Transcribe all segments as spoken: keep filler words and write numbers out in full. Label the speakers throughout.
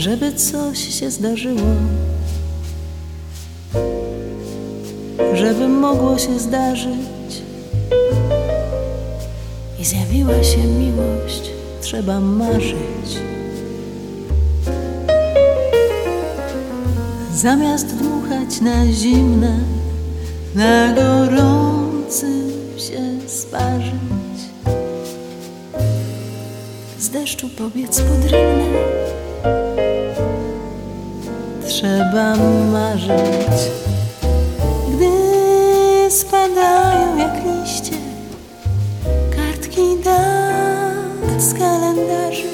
Speaker 1: żeby coś się zdarzyło, żeby mogło się zdarzyć i zjawiła się miłość. Trzeba marzyć. Zamiast dmuchać na zimne, na gorącym się sparzyć, z deszczu pobiec pod rynne. Trzeba marzyć. Gdy spadają jak liście kartki dat z kalendarzy,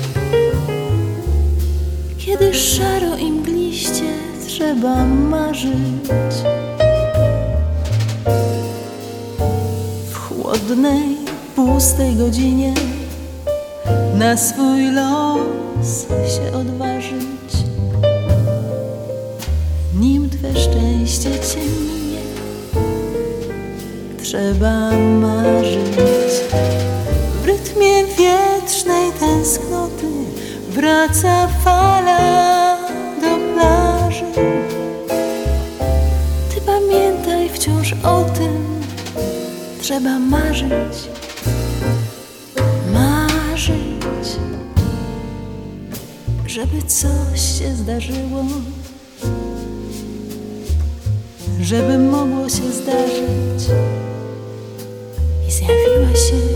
Speaker 1: kiedy szaro i mgliście, trzeba marzyć. W chłodnej, pustej godzinie na swój los się odważyć, nim twe szczęście cię minie. Trzeba marzyć. W rytmie wietrznej tęsknoty wraca fala do plaży. Ty pamiętaj wciąż o tym. Trzeba marzyć, marzyć, żeby coś się zdarzyło, żeby mogło się zdarzyć i zjawiła się